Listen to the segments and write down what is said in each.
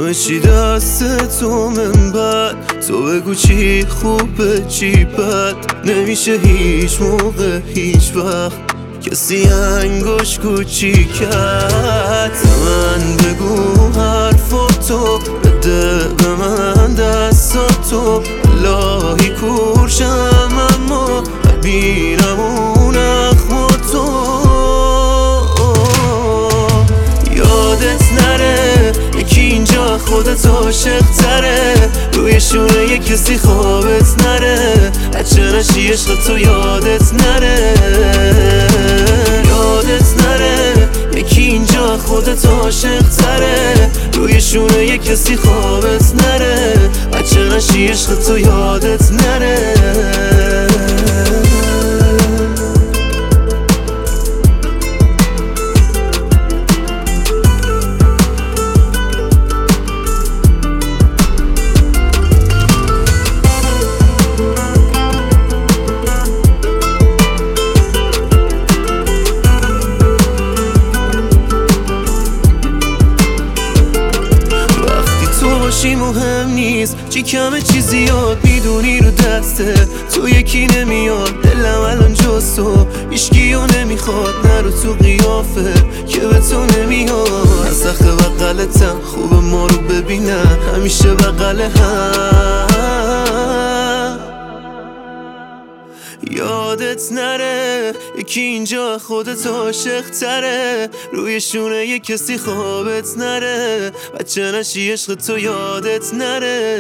همه چی دست تو من بد، تو بگو چی خوبه چی بد. نمیشه هیچ موقع هیچ وقت کسی انگوش کوچیک کرد. من بگو حرفاتو بده به من دستاتو، الهی کورشم اما ببینم اون اخماتو. یادت نره یکی اینجا خودت عاشق تره، روی شونه یک کسی خوابت نره، بچه نشی عشق تو یادت نره. یادت نره یکی اینجا خودت عاشق تره، روی شونه یک کسی خوابت نره، بچه نشی عشق تو یادت نره. مهم نیست چی کمه چی زیاد، میدونی رو دسته تو یکی نمیاد. دلم الان جز تو هیچکیو نمیخواد، نرو تو قیافه که به تو نمیاد. از سخت بغلتم خوب ما رو ببینم همیشه بغل هم. یادت نره یکی اینجا خودت عاشق تره، روی شونه یک کسی خوابت نره، بچه نشی عشق تو یادت نره.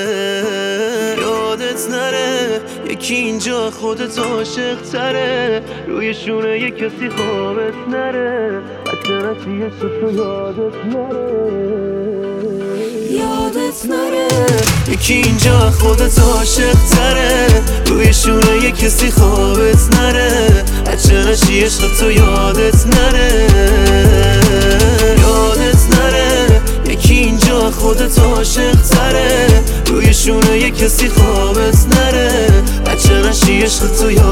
یادت نره یکی اینجا خودت عاشق تره، روی شونه یک کسی خوابت نره، بچه نشی عشق تو یادت نره. یادت نره یکی اینجا خودت عاشق تره، روی شونه یک کسی خوابت نره، بچه نشی عشق تو یادت نره. یادت نره یکی اینجا خودت عاشق تره، روی شونه یک کسی خوابت نره، بچه نشی عشق تو یادت نره.